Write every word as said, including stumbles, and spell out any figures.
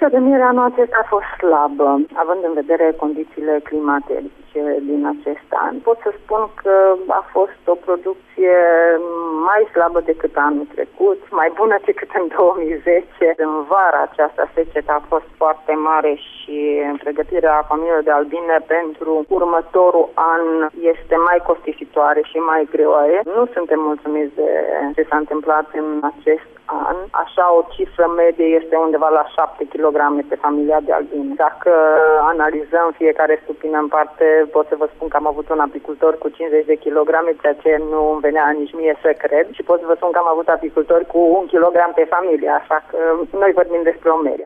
Producția de miere anul acesta a fost slabă, având în vedere condițiile climatice din acest an. Pot să spun că a fost o producție mai slabă decât anul trecut, mai bună decât în două mii zece. În vara aceasta seceta a fost foarte mare și pregătirea familiilor de albine pentru următorul an este mai costisitoare și mai greoaie. Nu suntem mulțumiți de ce s-a întâmplat în acest an. Așa, o cifră medie este undeva la șapte kilograme pe familia de albine. Dacă analizăm fiecare stupină în parte, pot să vă spun că am avut un apicultor cu cincizeci de kilograme, ceea ce nu îmi venea nici mie să cred, și pot să vă spun că am avut apicultori cu un kilogram pe familie, așa că noi vorbim despre o medie.